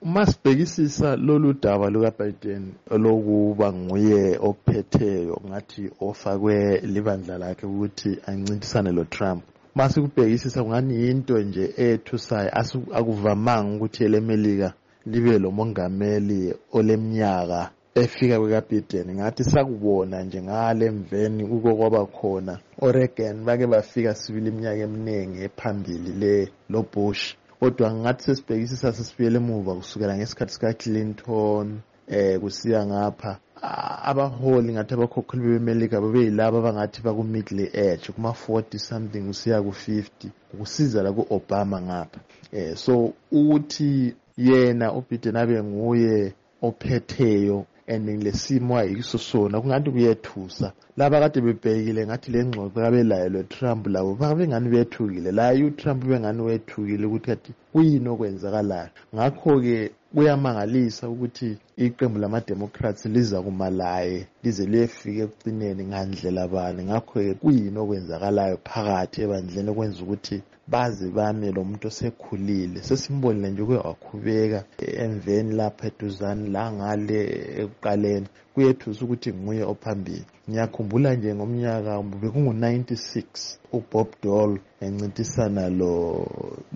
Masibhekisisa lolu daba lukaBiden olokuba nguye ophetheyo ngathi ofakwe libandla lakhe ukuthi ancintisane loTrump. Masikubhekisisa kungani yinto nje ethusayo akuvamanga ukuthi elemelika libe lo mongameli oleminyaka efika kwekaBiden. Ngathi sakubona nje ngale mveni uko kwaba khona Oregon bake bafika sibili iminyaka eminingi ephambili lo Bush. Kodwa ngathi sesibhekisisa sesibuyele emuva kusukela ngesikhathi sikaClinton kusiya ngapha abaholi ngathi abakhokheli bemelika babeyilabo abangathi baku-middle age kuma-40 something kusiya ku-50 kusiza la ku-Obama ngapha. So ukuthi yena uBiden abe nguye ophetheyo and lesimo ayiso sona kungathi kuyethusa laba kade bebhekile ngathi le ngxoxo kabelayo loTrump labo babengani bethukile la uTrump bengani wethukile ukuthi kathi kuyini okwenzakalayo. Ngakho-ke kuyamangalisa ukuthi iqembu lama-Democrats liza kumalaye lize liyefika ekucineni ngandlela bani. Ngakho-ke kuyini okwenzakalayo phakathi ebandleni okwenza ukuthi baze bame lo muntu osekhulile. Sesimbonile nje wakhubeka emveni lapha eduzane la ngale ekuqaleni kuyethusa ukuthi nguye ophambili. Ngiyakhumbula nje ngomnyaka bekungu-96 uBob Dole encintisana lo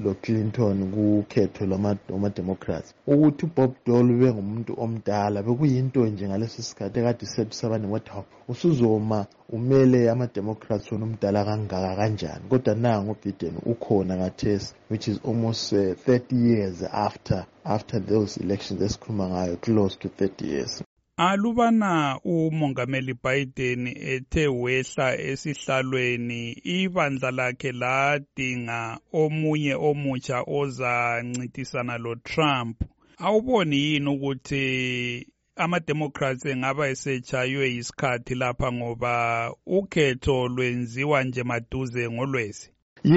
Clinton kukhetho lwama-Democrats ukuthi uBob Dole bengumuntu omdala bekuyinto nje ngaleso sikhathi ekade sebisabane wathi usuzoma umele ama-Democrats wona umdala kangaka kanjani. Kodwa nangu uBiden ukhona kathesi which is almost 30 years after those elections esikhuluma ngayo, close to 30 years. Alubana umongameli Biden ethe wehla esihlalweni ibandla lakhe ladinga omunye omutsha ozancintisana loTrump. Awuboni yini ukuthi ama-Democrats engaba esechaywe isikhathi lapha ngoba ukhetho lwenziwa nje maduze ngolwezi?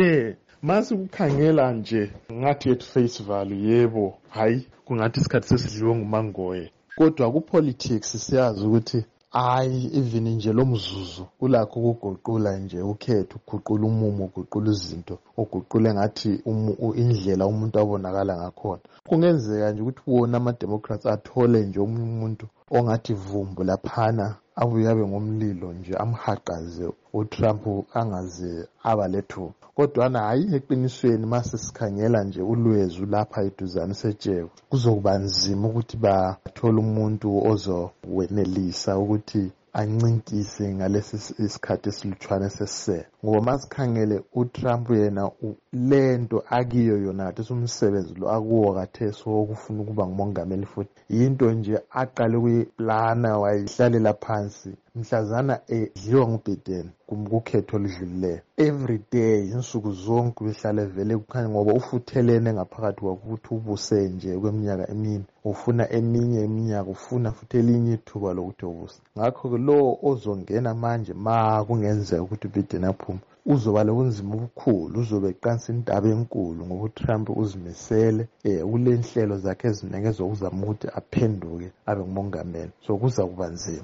Masikukhangela nje ngathi at face value yebo hayi kungathi isikhathi sesidliwe ngumangoye. Kodwa ku-politics siyazi ukuthi even nje lo mzuzu ulakho ukuguqula nje ukhetho, ukuguqula umumo, ukuguqula izinto, uguqule ngathi indlela umuntu abonakala ngakhona. Kungenzeka nje ukuthi wona ama-Democrats athole nje umuntu ongathi vumbu laphana abuye abe ngomlilo nje amhaqaze uTrump angaze abalethu. Kodwa hayi eqinisweni mase sikhangela nje ulwezu lapha eduzane setsheko kuzokuba nzima ukuthi bathole umuntu ozowenelisa ukuthi ancintise ngalesi isikhathi esilutshwane sesisele. Ngoba masikhangele uTrump yena lento akiyo yona kathi umsebenzi lo akuwo kathesi wokufuna ukuba ngumongameli futhi yinto nje aqale kuyiplana wayihlalela phansi mhlazana edliwa nguBiden kumkhetho oludlulileyo. Every day insuku zonke behlale vele kukhanya ngoba ufuthelene ngaphakathi kwakuthi ubuse nje kweminyaka emini ufuna eminye iminyaka ufuna futhi elinye ithuba lokuthi ubuse. Ngakho-ke lo ozongena manje kungenzeka ukuthi uBiden aphume uzoba lobunzima obukhulu, uzobe eqansa intaba enkulu ngoba uTrump uzimisele kule nhlelo zakhe ezinekezwe uzama ukuthi aphenduke abe ngumongameli. So kuza kuba nzima.